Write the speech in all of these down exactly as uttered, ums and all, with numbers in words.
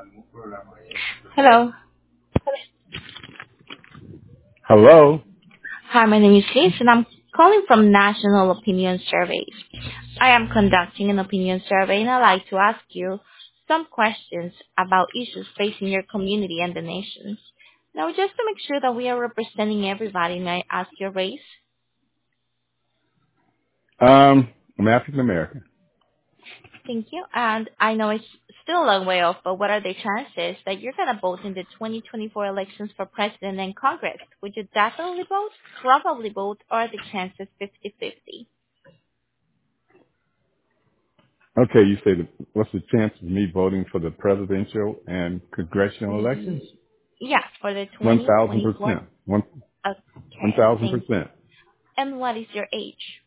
Hello. Hello. Hi, my name is Liz, and I'm calling from National Opinion Surveys. I am conducting an opinion survey, and I'd like to ask you some questions about issues facing your community and the nation. Now, just to make sure that we are representing everybody, may I ask your race? Um, I'm African American. Thank you. And I know it's still a long way off, but what are the chances that you're going to vote in the twenty twenty-four elections for president and Congress? Would you definitely vote, probably vote, or are the chances fifty-fifty? Okay, you say the, what's the chance of me voting for the presidential and congressional elections? Ye- Yeah, for the One thousand twenty twenty-four. percent. One one Okay, thousand thank you. percent. And what is your age?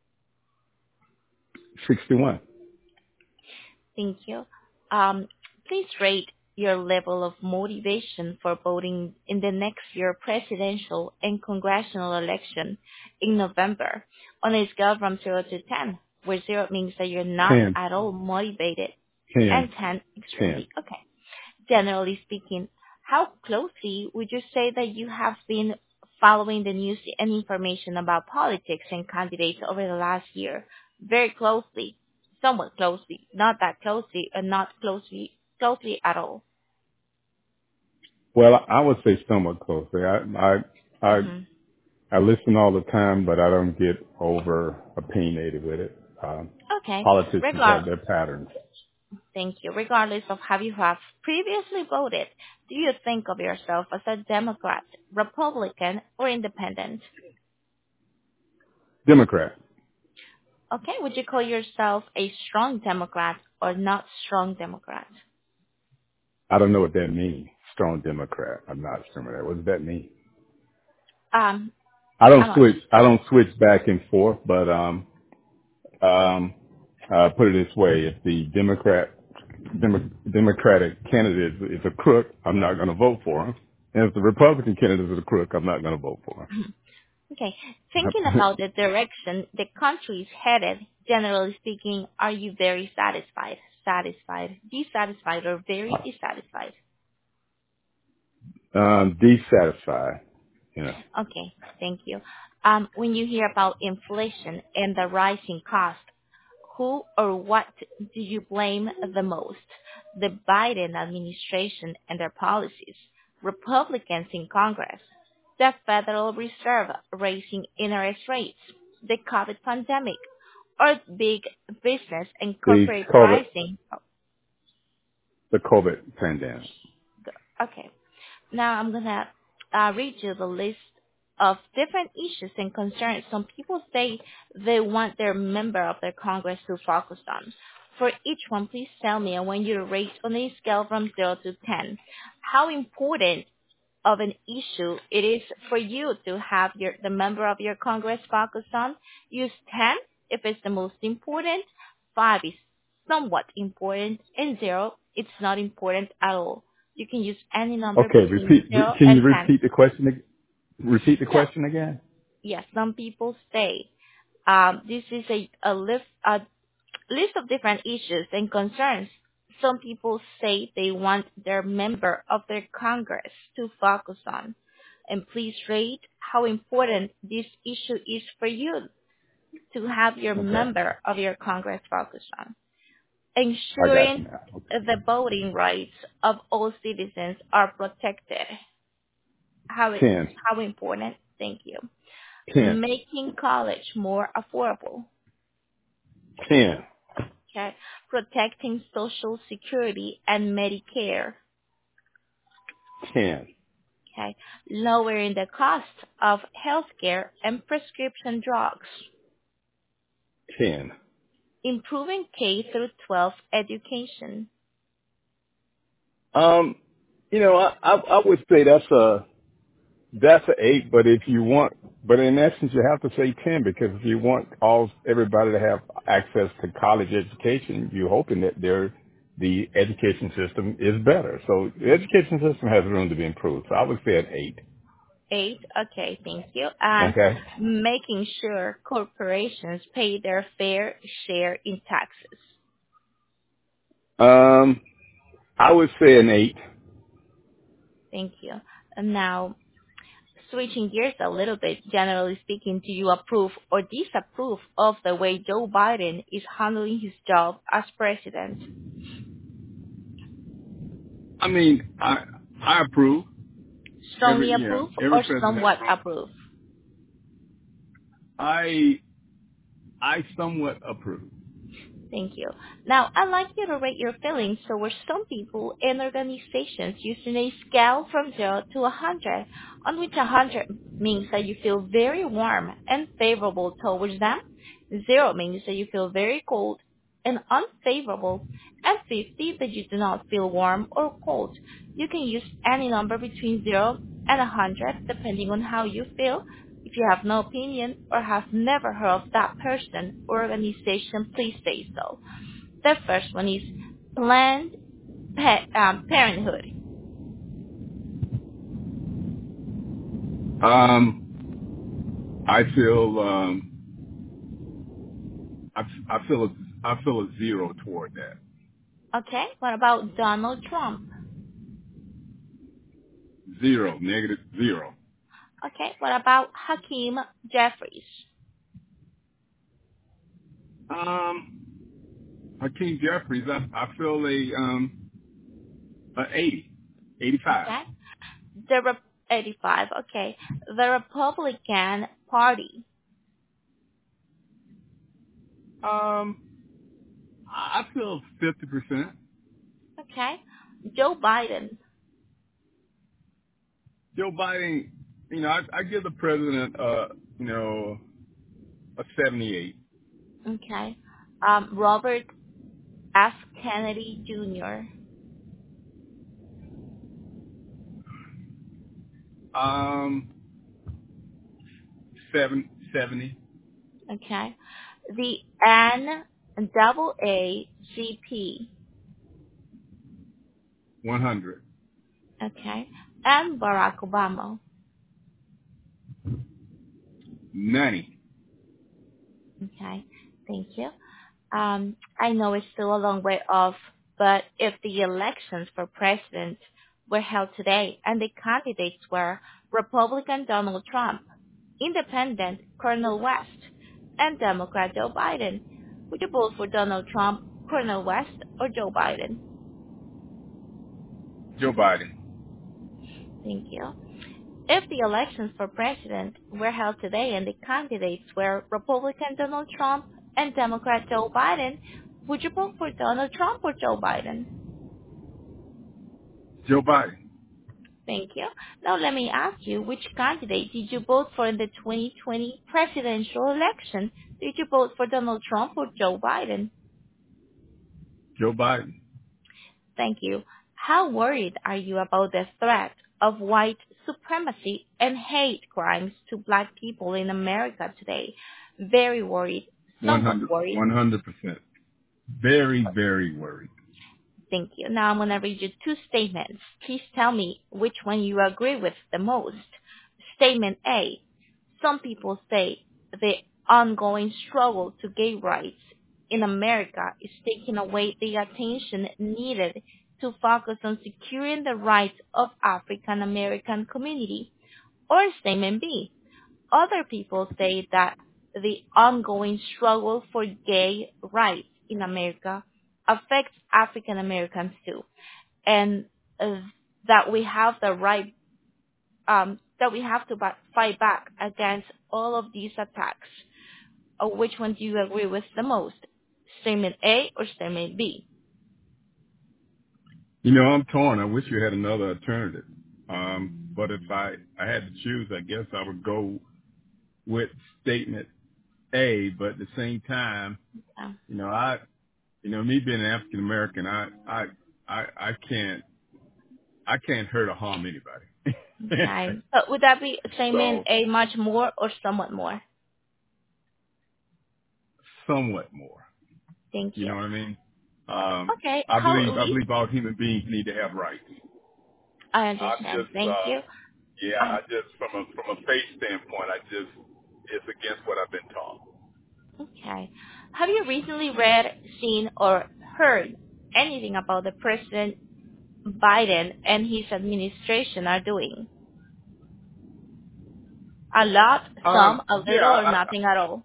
Sixty-one. Thank you. Um, Please rate your level of motivation for voting in the next year presidential and congressional election in November on a scale from zero to ten, where zero means that you're not Ten. at all motivated Ten. and ten Ten. extremely. Okay. Generally speaking, how closely would you say that you have been following the news and information about politics and candidates over the last year? Very closely, somewhat closely, not that closely, or not closely, closely at all. Well, I would say somewhat closely. I I I hmm I listen all the time, but I don't get over opinionated with it. Um, Okay. politicians have Regard, their patterns. thank you. Regardless of how you have previously voted, do you think of yourself as a Democrat, Republican, or Independent? Democrat. Okay, would you call yourself a strong Democrat or not strong Democrat? I don't know what that means. Strong Democrat. I'm not sure what that. What does that mean? Um, I don't I'm not. switch. I don't switch back and forth, but um, um, uh, put it this way: if the Democrat Demo, Democratic candidate is, is a crook, I'm not going to vote for him. And if the Republican candidate is a crook, I'm not going to vote for Okay, him. thinking about the direction the country is headed, generally speaking, are you very satisfied, satisfied, dissatisfied, or very dissatisfied? um, dissatisfied. You know, Okay, thank you. Um, when you hear about inflation and the rising cost, who or what do you blame the most? The Biden administration and their policies, Republicans in Congress, the Federal Reserve raising interest rates, the COVID pandemic, or big business and the corporate COVID, pricing? the COVID pandemic. Okay. Now I'm gonna uh, read you the list of different issues and concerns some people say they want their member of their Congress to focus on. For each one, please tell me, I want you to rate on a scale from zero to ten how important of an issue it is for you to have your the member of your Congress focus on. Use ten if it's the most important, five is somewhat important, and zero it's not important at all. You can use any number Okay, between repeat. zero Can you and ten. repeat the question? ag- Repeat the So, question again. yes, some people say um, this is a, a list a list of different issues and concerns. Some people say they want their member of their Congress to focus on. And please rate how important this issue is for you to have your Okay, member of your Congress focus on. I got Ensuring you now. Okay. the voting rights of all citizens are protected. How, it, Ten. how important? Thank you. Ten. Making college more affordable. Ten. Okay. Protecting Social Security and Medicare. Ten. Okay. Lowering the cost of healthcare and prescription drugs. Ten. Improving K through twelve education. Um, you know, I, I I would say that's a That's an eight, but if you want, but in essence, you have to say ten because if you want all everybody to have access to college education, you're hoping that their the education system is better. So the education system has room to be improved. So I would say an eight. Eight. Okay, thank you. And Okay. making sure corporations pay their fair share in taxes. Um, I would say an eight. Thank you. And now, switching gears a little bit, generally speaking, do you approve or disapprove of the way Joe Biden is handling his job as president? I mean, I I approve. Every Strongly you know, approve every or president has somewhat strong. approve? I I somewhat approve. Thank you. Now, I'd like you to rate your feelings towards some people and organizations using a scale from zero to one hundred, on which one hundred means that you feel very warm and favorable towards them, zero means that you feel very cold and unfavorable, and fifty that you do not feel warm or cold. You can use any number between zero and one hundred depending on how you feel. If you have no opinion or have never heard of that person or organization, please say so. The first one is Planned Pa- um, Parenthood. Um, I feel um, I I feel a I feel a zero toward that. Okay. What about Donald Trump? Zero, negative zero. Okay. What about Hakeem Jeffries? Um, Hakeem Jeffries, I I feel a um a eighty, eighty-five. Okay. The Re- eighty-five. Okay. The Republican Party. Um, I I feel fifty percent. Okay. Joe Biden. Joe Biden, you know, I, I give the president, uh, you know, a seventy-eight. Okay. Um, Robert F. Kennedy Junior Um, seven, seventy, Okay. The N double A G P. one hundred, Okay. And Barack Obama. ninety. Okay. Thank you. Um, I know it's still a long way off, but if the elections for president were held today and the candidates were Republican Donald Trump, Independent Cornel West, and Democrat Joe Biden, would you vote for Donald Trump, Cornel West, or Joe Biden? Joe Biden. Thank you. If the elections for president were held today and the candidates were Republican Donald Trump and Democrat Joe Biden, would you vote for Donald Trump or Joe Biden? Joe Biden. Thank you. Now let me ask you, which candidate did you vote for in the twenty twenty presidential election? Did you vote for Donald Trump or Joe Biden? Joe Biden. Thank you. How worried are you about the threat of white supremacy and hate crimes to black people in America today? Very worried. Somewhat one hundred, worried. one hundred percent. Very, very worried. Thank you. Now I'm going to read you two statements. Please tell me which one you agree with the most. Statement A. Some people say the ongoing struggle to gay rights in America is taking away the attention needed to focus on securing the rights of African American community. Or statement B. Other people say that the ongoing struggle for gay rights in America affects African Americans too, and uh, that we have the right, um, that we have to ba- fight back against all of these attacks. Uh, which one do you agree with the most? Statement A or statement B? You know, I'm torn. I wish you had another alternative. Um, but if I, I had to choose, I guess I would go with statement A, but at the same time, Yeah. you know, I, you know, me being an African American, I, I, I, I can't, I can't hurt or harm anybody. Okay. But would that be statement So A much more or somewhat more? somewhat more. Thank You you. know what I mean? Um, Okay. I How believe, I elite? believe all human beings need to have rights. I I'm understand. just, Thank uh, you. yeah, Uh, I just, from a, from a faith standpoint, I just, it's against what I've been taught. Okay. Have you recently read, seen, or heard anything about the president? Biden and his administration are doing? A lot, some, Um, a yeah, little, or I, nothing at all?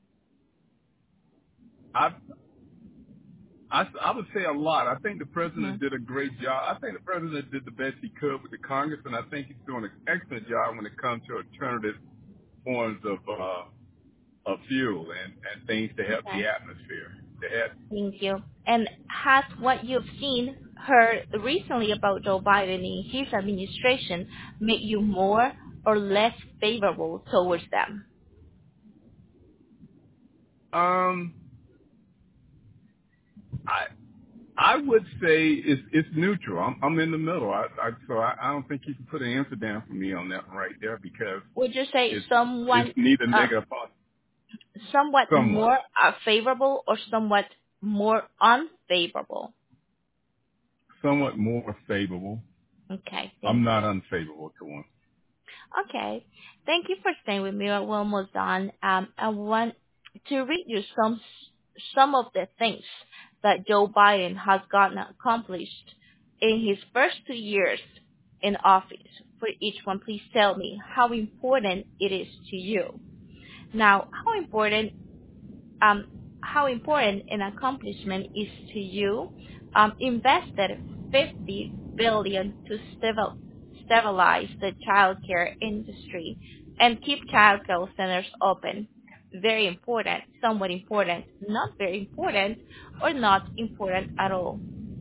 I, I, I would say a lot. I think the Hmm. president did a great job. I think the president did the best he could with the Congress, and I think he's doing an excellent job when it comes to alternative forms of uh, of fuel and, and things to help Okay. the atmosphere. To help. Thank you. And has what you've seen, heard recently about Joe Biden and his administration made you more or less favorable towards them? Um, I I would say it's it's neutral. I'm I'm in the middle. I, I so I, I don't think you can put an answer down for me on that one right there because Would you say it's it's someone, neither uh, negative or somewhat somewhat more uh, favorable or somewhat more unfavorable? somewhat more favorable. Okay, thank I'm you. not unfavorable to one. Okay. Thank you for staying with me. We're almost done. Um, I want to read you some some of the things that Joe Biden has gotten accomplished in his first two years in office. For each one, please tell me how important it is to you. Now, how important um, how important an accomplishment is to you, um, invested fifty billion dollars to stabil- stabilize the childcare industry and keep childcare centers open. Very important, somewhat important, not very important, or not important at all.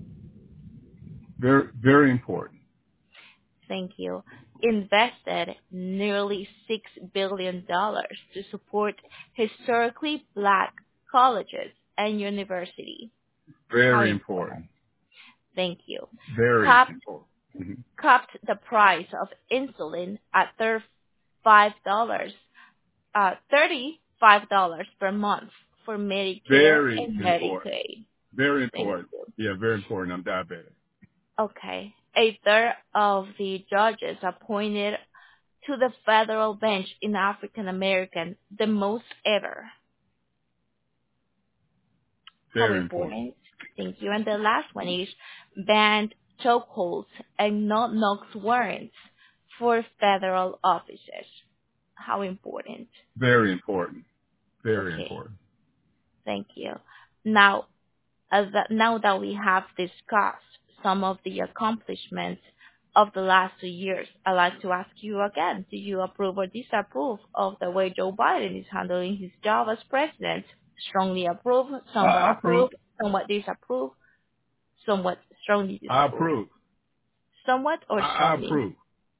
Very very important. Thank you. Invested nearly six billion dollars to support historically black colleges and universities. How Very important. important. Thank you. Very Capped, important. hmm capped the price of insulin at thirty-five dollars uh, thirty-five dollars per month for Medicare Very and important. Medicaid. Very Thank important. you. Yeah, very important. I'm diabetic. Okay. A third of the judges appointed to the federal bench in African American, the most ever. How Very important. important? Thank you. And the last one is banned chokeholds and no-knock warrants for federal offices. How important? Very important. Very Okay, important. thank you. Now, as that, now that we have discussed some of the accomplishments of the last two years, I'd like to ask you again, do you approve or disapprove of the way Joe Biden is handling his job as president? Strongly approve, I, somewhat I approve, approve. somewhat disapprove, somewhat strongly I disapprove. approve. Somewhat or I, I strongly? approve.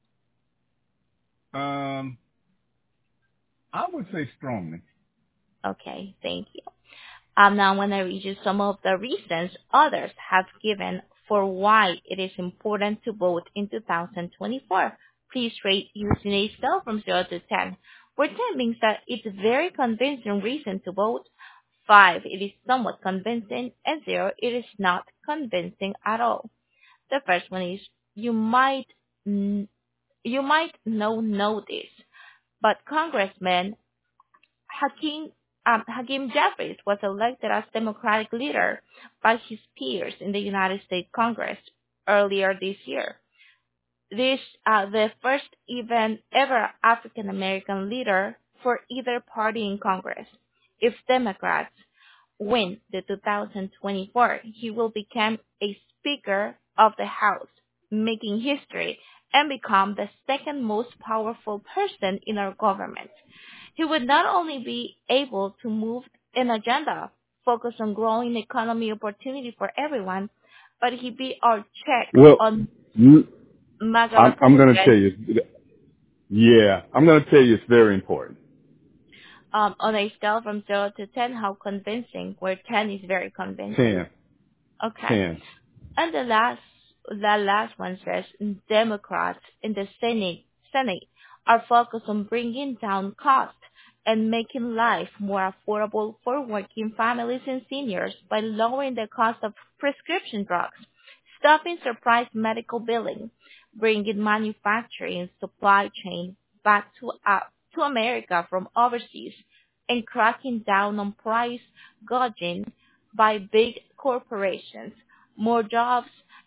Um, I would say strongly. Okay, thank you. Um, now I'm going to read you some of the reasons others have given for why it is important to vote in two thousand twenty-four. Please rate using a scale from zero to ten, where ten means that it's a very convincing reason to vote, five it is somewhat convincing, and zero it is not convincing at all. The first one is you might n- you might know know this, but Congressman Hakeem, um, Hakeem Jeffries was elected as Democratic leader by his peers in the United States Congress earlier this year. This uh, the first even ever African American leader for either party in Congress. If Democrats win the two thousand twenty-four, he will become a Speaker of the House, making history and become the second most powerful person in our government. He would not only be able to move an agenda focused on growing economy opportunity for everyone, but he'd be our check Well, on you, MAGA I'm, I'm going to tell Republicans. you. Yeah, I'm going to tell you it's very important. Um, on a scale from zero to ten, how convincing? Where ten is very convincing. Ten. Okay. Ten. And the last, the last one says Democrats in the Senate, Senate are focused on bringing down costs and making life more affordable for working families and seniors by lowering the cost of prescription drugs, stopping surprise medical billing, bringing manufacturing and supply chain back to, uh, to America from overseas, and cracking down on price gouging by big corporations, more jobs,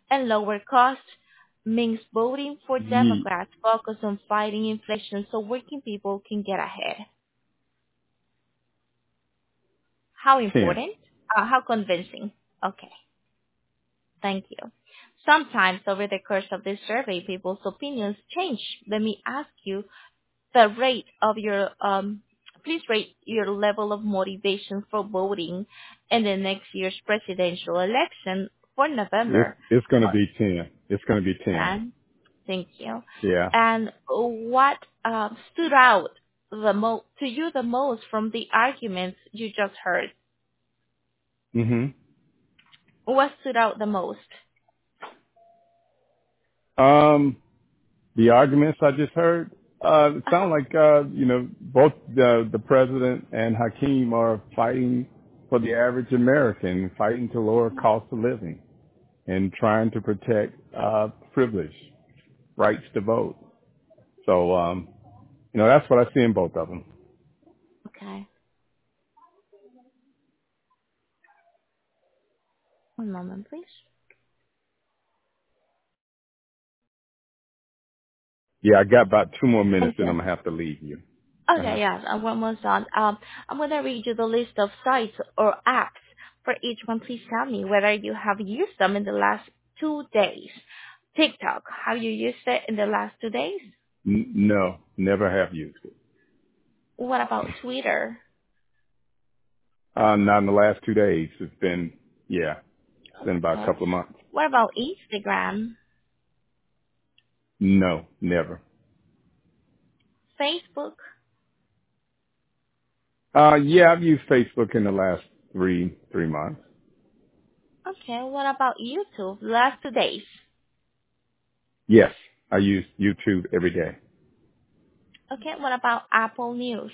And lower costs means voting for Ye- Democrats focus on fighting inflation so working people can get ahead. How ten. important? Uh, how convincing? Okay, thank you. Sometimes over the course of this survey, people's opinions change. Let me ask you the rate of your, um, please rate your level of motivation for voting in the next year's presidential election for It's, November. it's going to be ten. It's going to be ten. And thank you. Yeah. And what uh, stood out the mo- to you the most from the arguments you just heard? hmm What stood out the most? Um, the arguments I just heard, uh, it Uh-huh. sound like, uh, you know, both the, the president and Hakeem are fighting for the average American, fighting to lower cost of living and trying to protect, uh, privilege, rights to vote. So, um, you know, that's what I see in both of them. Okay. One moment, please. Yeah, I got about two more minutes, Thank then you. I'm gonna have to leave you. Uh-huh. Okay, yes, I'm almost done. Um, I'm going to read you the list of sites or apps for each one. Please tell me whether you have used them in the last two days. TikTok, have you used it in the last two days? N- no, never have used it. What about Twitter? Uh, not in the last two days. It's been, yeah, it's been about a Okay. couple of months. What about Instagram? No, never. Facebook? Uh, yeah, I've used Facebook in the last three, three months. Okay, what about YouTube? Last two days. Yes, I use YouTube every day. Okay, what about Apple News?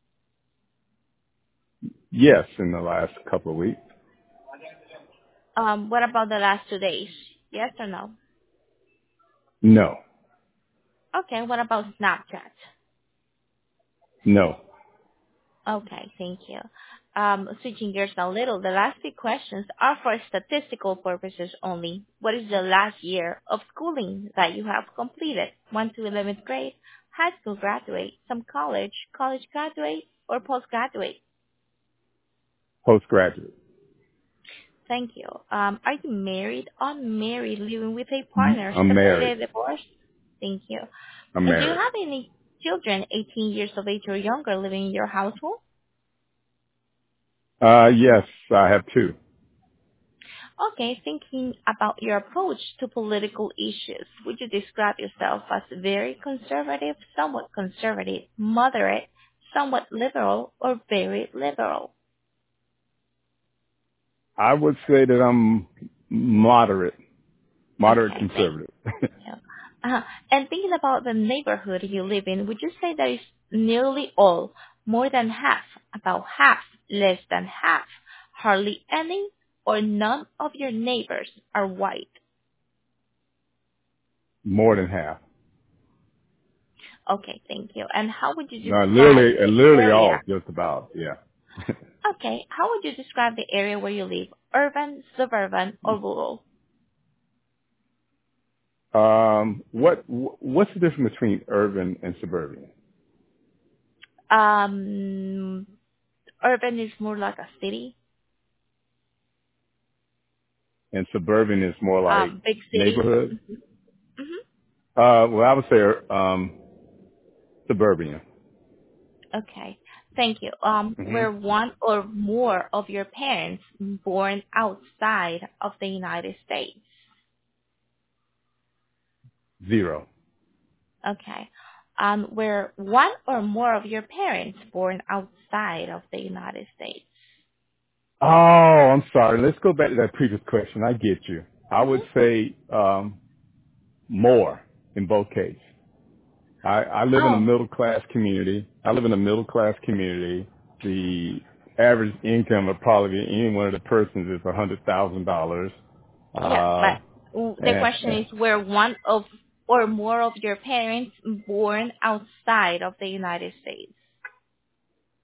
Yes, in the last couple of weeks. Um, what about the last two days? Yes or no? No, Okay, what about Snapchat? no. Okay, thank you. Um, switching gears a little, the last few questions are for statistical purposes only. What is the last year of schooling that you have completed? one to eleventh grade, high school graduate, some college, college graduate, or postgraduate? Postgraduate. Thank you. Um, are you married, unmarried, living with a Mm, partner, I'm married. separated, divorced? Thank you. I'm And do you married. have any children eighteen years of age or younger living in your household? Uh, yes, I have two. Okay, thinking about your approach to political issues, would you describe yourself as very conservative, somewhat conservative, moderate, somewhat liberal, or very liberal? I would say that I'm moderate, moderate Okay, thank conservative. you. Uh, and thinking about the neighborhood you live in, would you say that is nearly all, more than half, about half, less than half, hardly any, or none of your neighbors are white? More than half. Okay, thank you. And how would you No, describe literally, uh, the literally area? all, just about, yeah. Okay, how would you describe the area where you live? Urban, suburban, or rural? um, what, what's the difference between urban and suburban? Um, urban is more like a city. And suburban is more like Um, big city. neighborhood? Mm-hmm. Uh, well, I would say, um, suburban. Okay, thank you. Um, hmm were one or more of your parents born outside of the United States? Zero. Okay. Um, were one or more of your parents born outside of the United States? Oh, I'm sorry. Let's go back to that previous question. I get you. I would Mm-hmm. say, um, more in both cases. I, I live in a Oh, middle class community. I live in a middle class community. The average income of probably any one of the persons is a hundred thousand dollars. yes, Uh, but w- the and, question and is, were one of or more of your parents born outside of the United States?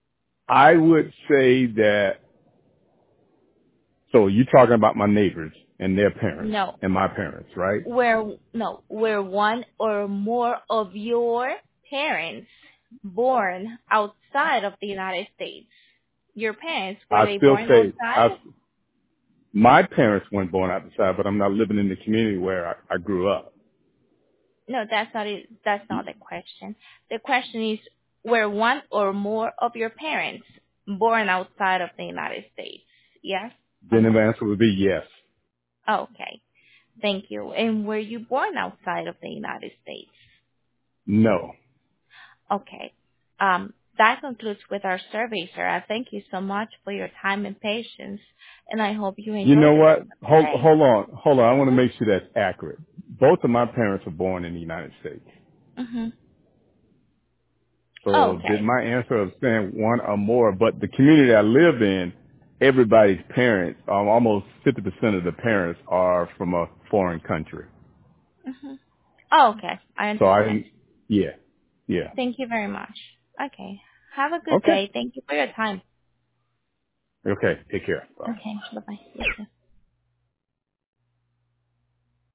I would say that. So you're talking about my neighbors. and their parents No. and my parents, right? Where no, where one or more of your parents born outside of the United States. Your parents, were I they still born say outside? I, my parents weren't born outside, but I'm not living in the community where I, I grew up. No, that's not it. That's not the question. The question is, were one or more of your parents born outside of the United States? Yes or Then the no? answer would be yes. Okay. Thank you. And were you born outside of the United States? No. Okay. Um, that concludes with our survey, sir. I thank you so much for your time and patience, and I hope you You enjoy know the rest what? of your Hold, day. hold on. Hold on. I want to make Mm-hmm. sure that's accurate. Both of my parents were born in the United States. Mm-hmm. Oh, So did okay. my answer of saying one or more, but the community I live in, everybody's parents, um, almost fifty percent of the parents are from a foreign country. Mm-hmm. Oh, okay. I So understand. I, yeah, yeah. Thank you very much. Okay. Have a good Okay. day. Thank you for your time. Okay. Take care. Bye. Okay. Bye-bye. You too.